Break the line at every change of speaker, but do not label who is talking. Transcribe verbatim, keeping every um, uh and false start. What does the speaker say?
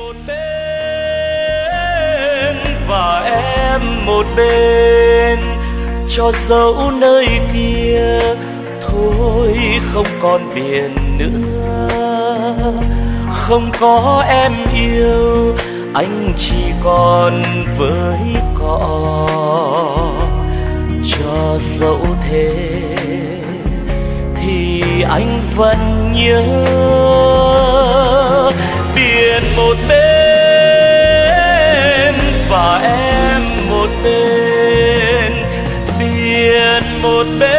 một bên và em một bên, cho dẫu nơi kia thôi không còn biển nữa, không có em yêu anh chỉ còn với cỏ. Cho dẫu thế thì anh vẫn nhớ biển một bên và em một bên, biển một bên